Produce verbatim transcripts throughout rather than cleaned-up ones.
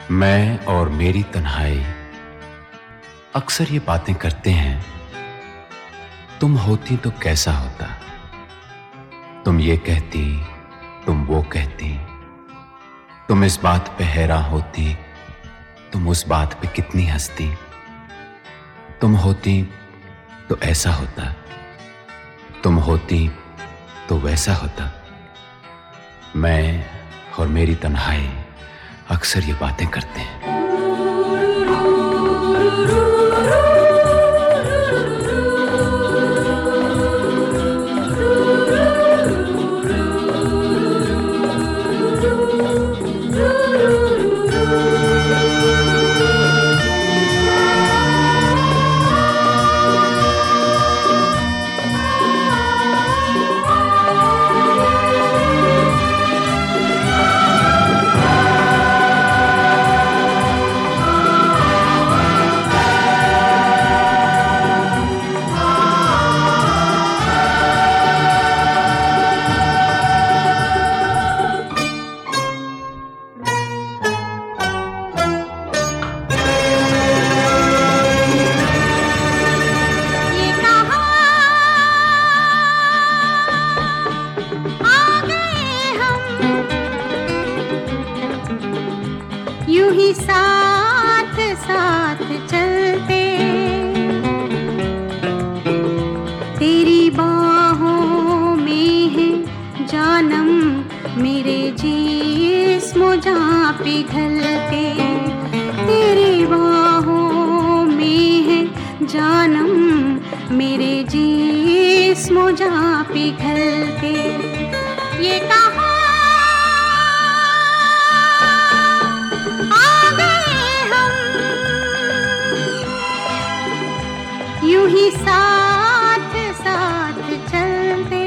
मैं और मेरी तन्हाई अक्सर ये बातें करते हैं, तुम होती तो कैसा होता। तुम ये कहती, तुम वो कहती, तुम इस बात पे हैरान होती, तुम उस बात पे कितनी हंसती। तुम होती तो ऐसा होता, तुम होती तो वैसा होता। मैं और मेरी तन्हाई अक्सर ये बातें करते हैं। यूं ही साथ साथ चलते, तेरी बाहों में है जानम, मेरे जिस्म जहाँ पिघलते। तेरी बाहों में है जानम, मेरे जिस्म जहाँ पिघलते। ये कहा यूं ही साथ साथ चलते।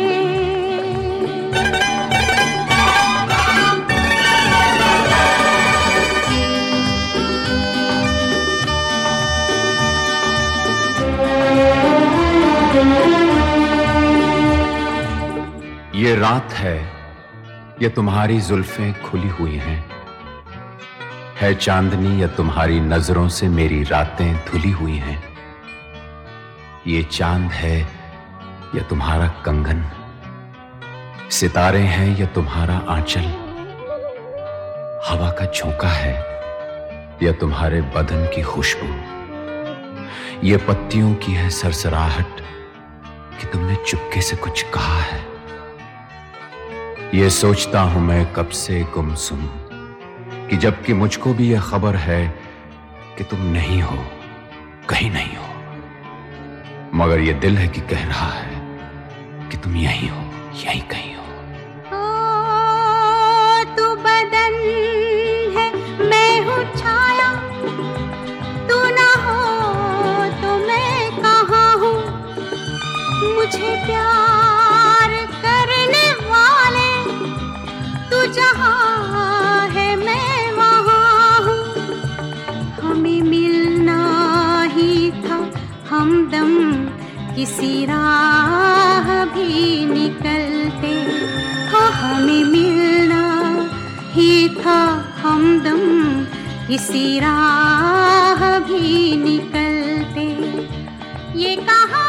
ये रात है, ये तुम्हारी जुल्फें खुली हुई हैं, है चांदनी या तुम्हारी नजरों से मेरी रातें धुली हुई हैं। ये चांद है या तुम्हारा कंगन, सितारे हैं या तुम्हारा आंचल, हवा का झोंका है या तुम्हारे बदन की खुशबू। ये पत्तियों की है सरसराहट कि तुमने चुपके से कुछ कहा है। ये सोचता हूं मैं कब से गुमसुम, कि जबकि मुझको भी यह खबर है कि तुम नहीं हो, कहीं नहीं हो, मगर ये दिल है कि कह रहा है कि तुम यहीं हो, यहीं कहीं हो। ओ, तू बदन है, मैं हूँ छाया, तू ना हो तो मैं कहाँ हूँ। मुझे प्यार करने वाले तू जहाँ है मैं वहाँ हूँ। हमें मिलना ही था हमदम, किसी राह भी निकलते। हाँ, हमें मिलना ही था हमदम, किसी राह भी निकलते। ये कहा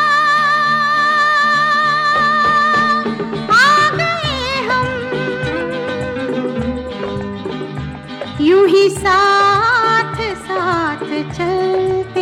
आ गए हम, यूं ही साथ साथ चलते।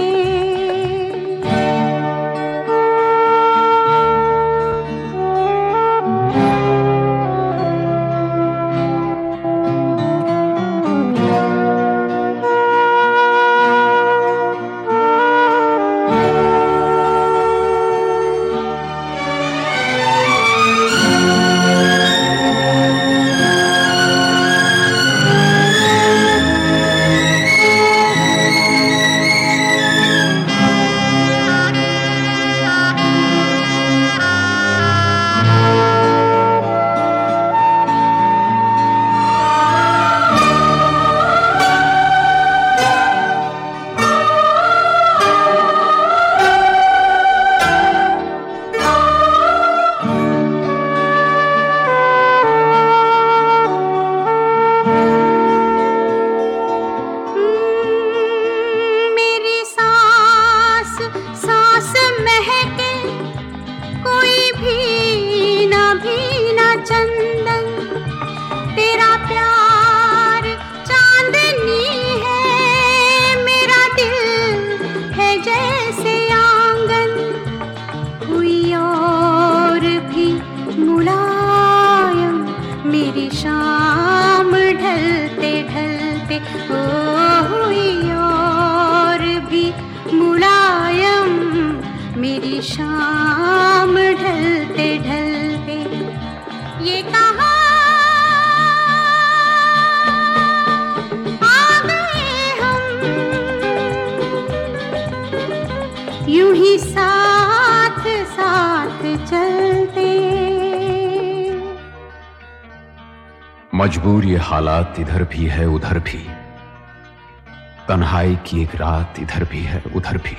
मेरी शाम ढलते ढलते ओ हुई और भी मुलायम, मेरी शाम ढलते ढलते। ये कहाँ आ गए हम, यूं ही साथ साथ चलते। मजबूर ये हालात इधर भी है उधर भी, तन्हाई की एक रात इधर भी है उधर भी।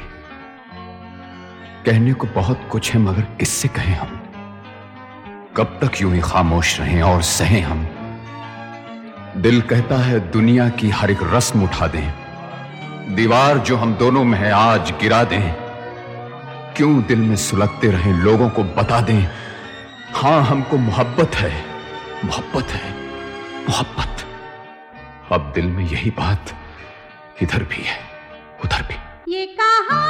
कहने को बहुत कुछ है मगर किससे कहें हम, कब तक यूं ही खामोश रहें और सहें हम। दिल कहता है दुनिया की हर एक रस्म उठा दें, दीवार जो हम दोनों में है आज गिरा दें। क्यों दिल में सुलगते रहें लोगों को बता दें, हां हमको मोहब्बत है मोहब्बत है मोहब्बत। अब दिल में यही बात इधर भी है उधर भी। ये कहाँ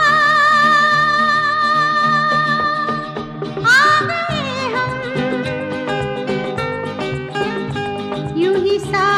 आ गए हम, यूं ही सा